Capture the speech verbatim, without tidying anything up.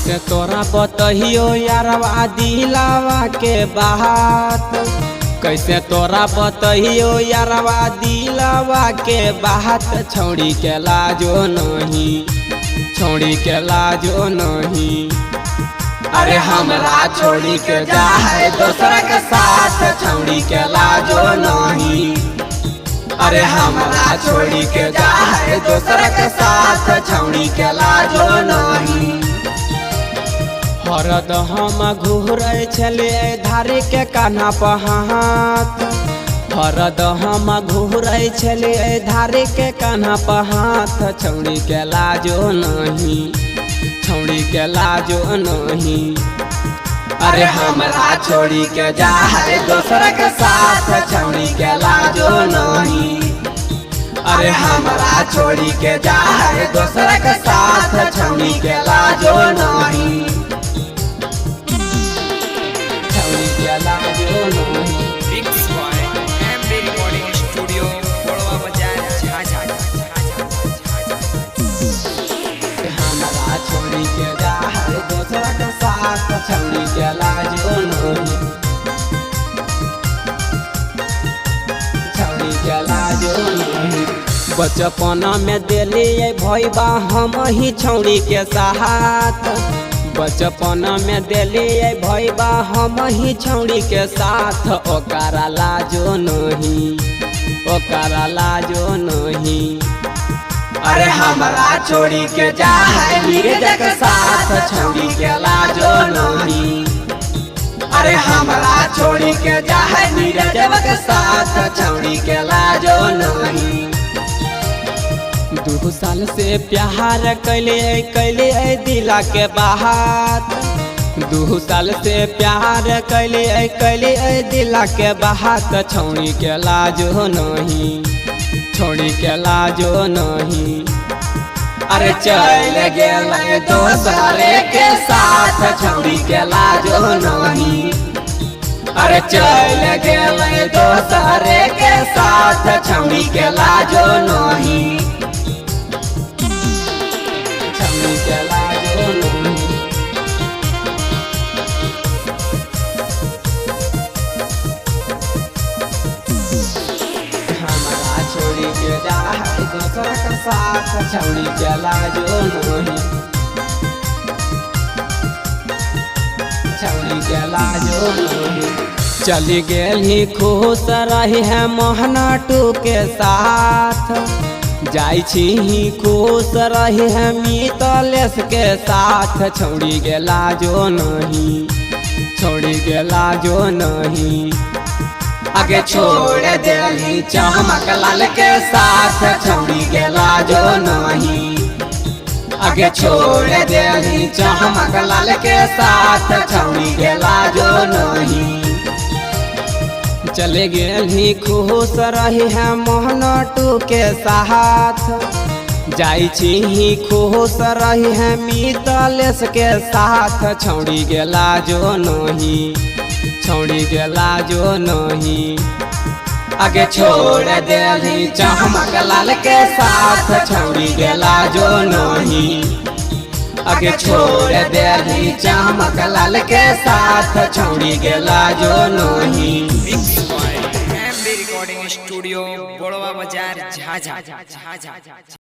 कैसे तोरा बतहियो यारवा दिलावा के बात, कैसे तोरा बतहियो यारवा दिलावा के बात। छौड़ी के लाजो नहीं, छौड़ी के लाजो नहीं। अरे हमरा छोड़ी के जा है दोसरा के साथ, छौड़ी के लाजो नहीं। अरे हमरा छोड़ी के जा है दोसरा के साथ, छौड़ी के लाजो नहीं। हरद हम घूरे छले धारे के कान्हा पहात, हरद हम घूरे छले धारे के कान्हा पहात। छौड़ी के लाजो नहीं, छौड़ी के लाजो नहीं। अरे हमरा छोड़ी के जा है दोसरा के साथ, छौड़ी के लाजो नहीं। अरे हमरा छोड़ी के जा है दोसरा के साथ, छौड़ी के लाजो नहीं। छौड़ी के लाजो नहीं। Mix by M B Recording Studio, बड़वा बाजार, झाझा। हमरा छोड़ी के जा है दोसरा के साथ, छौड़ी के लाजो नहीं। छौड़ी के लाजो नहीं। बचपन में दिलिए भैया हम ही छौड़ी के साथ, बचपन में दिलिए भैया हम ही छौड़ी के साथ। ओकरा लाजो नहीं, ओकरा लाजो नहीं। अरे हमरा छोड़ी के जा है नीरज के साथ, छौड़ी के लाजो नहीं। अरे हमरा छोड़ी के जा है नीरज के साथ, छौड़ी के लाजो नहीं। दू साल से प्यार कैले कैले दिला के बात, दू साल से प्यार कैले कैले दिला के बात। छौड़ी के लाजो नहीं, छौड़ी के लाजो नहीं। अरे चल गेल दोसरे के साथ, छौड़ी के लाजो नहीं। अरे चल गेल दोसरे के साथ, छौड़ी के लाजो नहीं। छौड़ी के लाजो नहीं। हमरा छोड़ी के जा है दोसरा के साथ, छौड़ी के लाजो नहीं। छौड़ी के लाजो नहीं। चली गेली खुश रही है मोहनाटू के साथ, जाई छी खुश रही है मितलेश के साथ। छौड़ी के लाजो नहीं, छौड़ी के लाजो नहीं। आगे छोड़ देली चमक लाल के साथ, छौड़ी के लाजो नहीं। आगे छोड़ देली चमक लाल के साथ, छौड़ी के लाजो नहीं। चले गेली खुश रही है मोहनाटू के साथ, जाई छी खुश रही है मितलेश के साथ। छौड़ी के लाजो नहीं, छौड़ी के लाजो नहीं। आगे छोड़ देली चमक लाल के साथ, छौड़ी के लाजो नहीं। आगे छोड़ देली चमक लाल के साथ, छौड़ी के लाजो नहीं। Mix by M B Recording Studio, बड़वा बाजार, झाझा।